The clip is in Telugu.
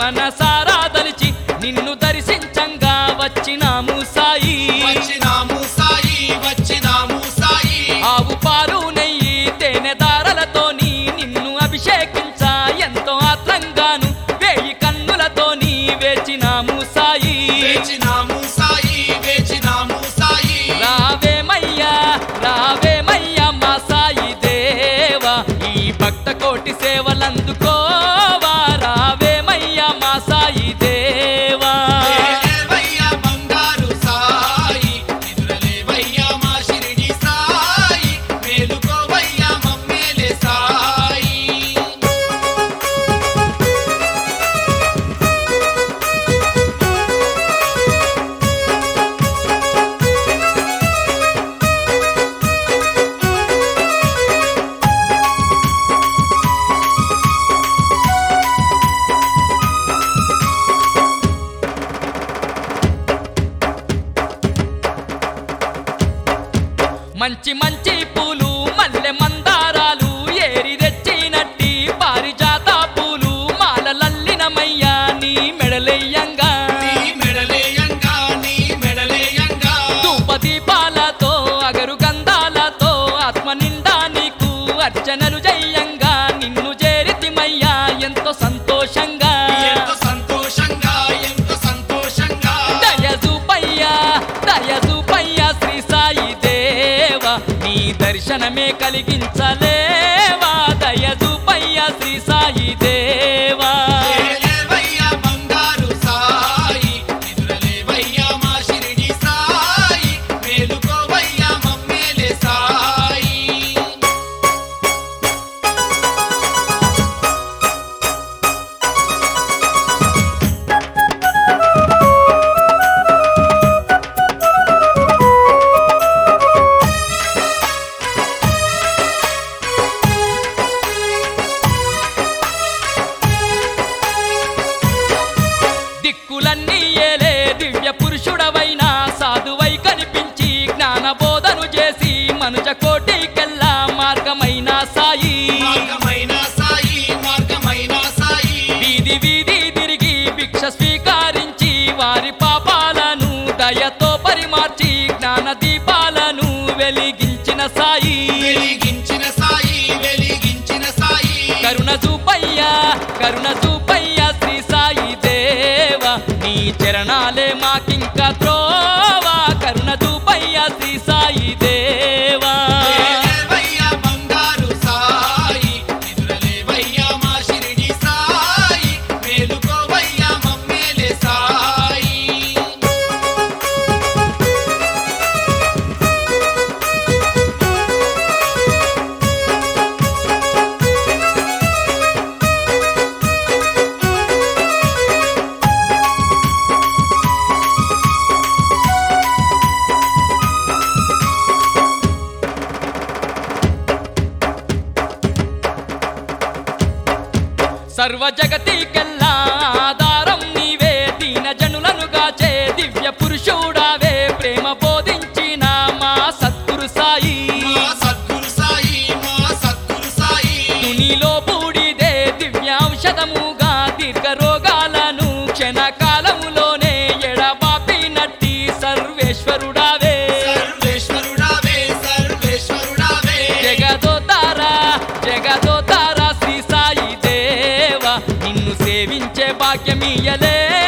మనసారా దలిచి నిన్ను దర్శించంగా వచ్చినాము సాయి ఆవు పాలు నెయ్యి తేనె దారలతోని నిన్ను అభిషేకించ ఎంతో ఆత్రంగాను వేయి కన్నులతోని వేచినాము సాయి రావేమయ్యా మా సాయి దేవా ఈ భక్త కోటి సేవలందుకోవా రావేమయ్యా మా సాయి దేవా మంచి మంచి పూలు మల్లె మందారాలు ఏరి తెచ్చినట్టి పారిజాత పూలు మాలలల్లినమయ్యా నీ మెడలెయ్యంగా ధూప దీపాలతో అగరు గంధాలతో ఆత్మ నిండా నీకు అర్చనలు జయ్యంగా నిన్ను చేరితిమయ్యా ఎంతో సంతోషంగా దయజూపయ్యా శ్రీ సాయి నీ దర్శనమే కలిగించలేవా దయజూపయ్యా శ్రీ సాయి దేవా దిక్కులన్నీ ఏలే దివ్య పురుషుడవైనా సాధువై కనిపించి జ్ఞాన బోధను చేసి మనుజ కోటికెల్లా మార్గమైన సాయి వీధి వీధి తిరిగి భిక్ష స్వీకరించి వారి పాపాలను దయతో పరిమార్చి జ్ఞాన దీపాలను వెలిగించిన సాయి కరుణ చూపయ్యా శ్రీ సాయి దేవా నీ చరణాలే మాకింకా త్రోవా కరుణ చూపయ్యా శ్రీ సాయి దేవా సర్వ జగతికెల్లా ఆధారం నీవే దీన జనులను గాచే దివ్య పురుషుడావే ప్రేమ బోధించిన మా సద్గురు సాయి తునిలో బూడిదే దివ్య ఔషధముగా దీర్ఘ రోగాలను క్షణకాలములోనే ఎడబాపినట్టి సర్వేశ్వరుడావే జగదోతారా శ్రీ సాయి దేవా నిన్ను సేవించే భాగ్యమియలే